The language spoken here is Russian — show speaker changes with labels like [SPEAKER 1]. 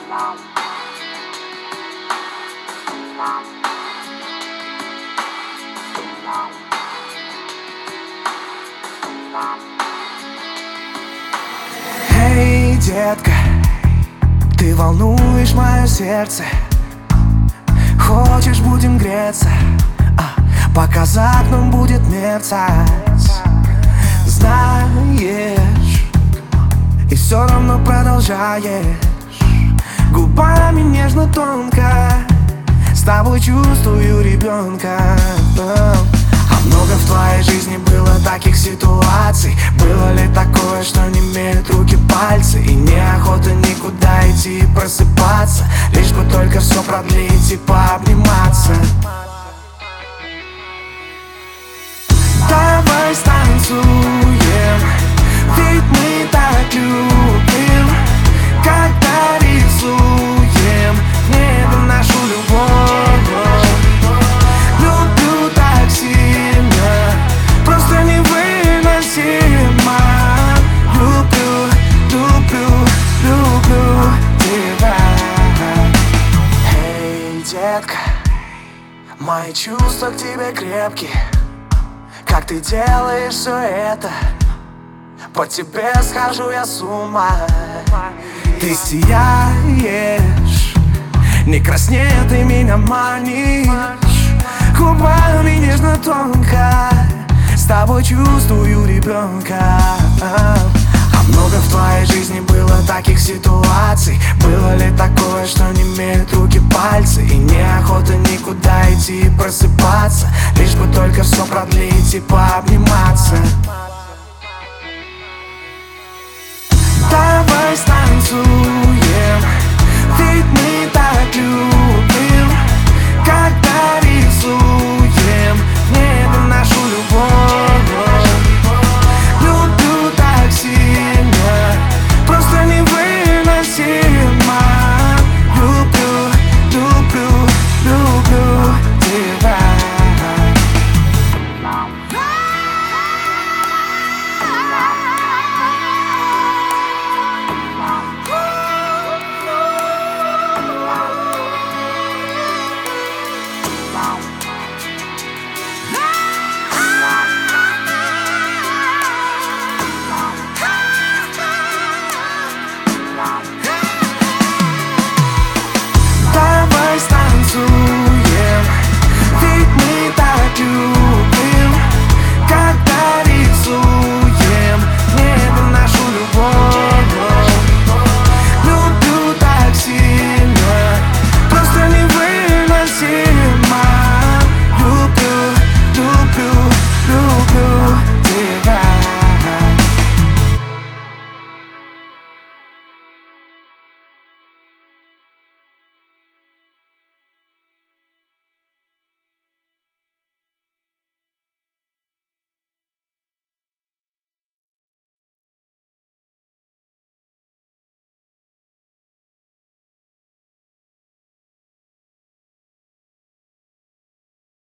[SPEAKER 1] Эй, детка, ты волнуешь мое сердце. Хочешь, будем греться, пока за окном будет мерцать. Знаешь, и все равно продолжаешь губами нежно, тонко. С тобой чувствую ребенка. А много в твоей жизни было таких ситуаций. Было ли такое, что не имеют руки пальцы? И неохота никуда идти и просыпаться, лишь бы только все продлить и пообниматься. Давай станцуем, ведь мы так любим, когда рисуем в небе нашу любовь. Люблю так сильно, просто невыносимо. Люблю, люблю, люблю тебя. Эй, детка, мои чувства к тебе крепкие. Как ты делаешь все это? По тебе схожу я с ума. Ты сияешь, не краснея ты меня манишь. Губами нежно, тонко, с тобой чувствую ребенка. А много в твоей жизни было таких ситуаций. Было ли такое, что не имеют руки пальцы? И неохота никуда идти и просыпаться, лишь бы только все продлить и пообниматься. Давай станцуем,